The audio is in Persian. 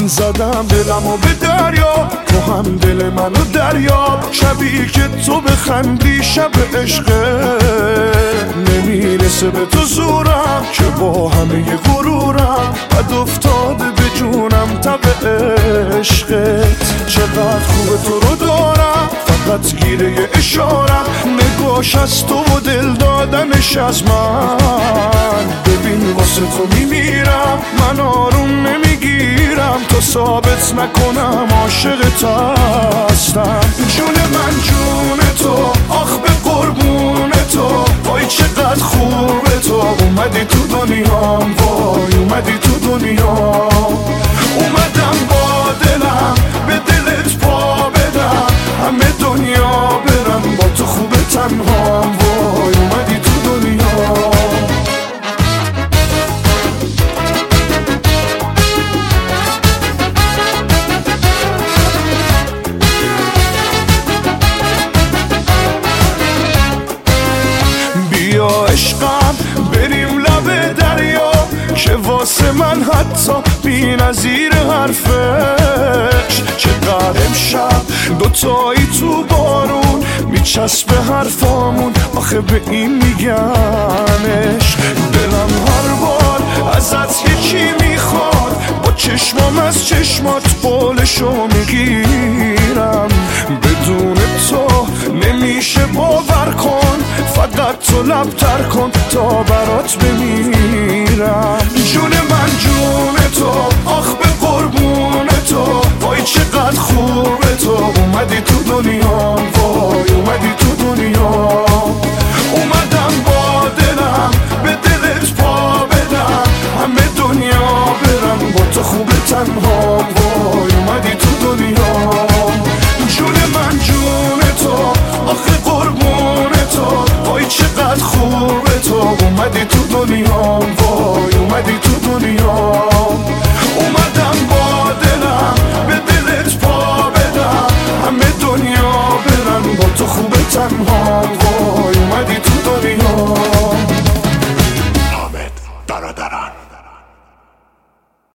زدم دلمو به دریا، تو هم دل منو دریاب. شبی که تو بخندی شب عشقه، نمیرسه به تو زورم که با همه غرورم بد افتاده به جونم تب عشقت. چقدر خوبه تو رو دارم، فقط گیره اشارم، نگاش از تو و دل دادنش از من. ببین واسه تو میمیرم، من آروم نمیگیرم تا ثابت نکنم عاشقت هستم. جون من جون تو، آخ به قربون تو، وای چقدر خوبه تو. اومدی تو دنیام، وای اومدی تو دنیام. اومدم با دلم به دلت پا بدم، همه دنیا برم با تو خوبه تنهام. وای اومدی تو دنیا. بیا عشقم بریم لب دریا، که واسه من حتی بی نظیر حرفش. چقدر امشب دوتایی تو بارون میچسبه حرفامون، آخه به این میگنش. دلم هر بار ازت یکی میخواد، با چشمام از چشمات قولشو میگیرم. بدون تو نمیشه باور کن، فقط تو لبتر کن تا برات بمیرم. جون من جون تو، آخ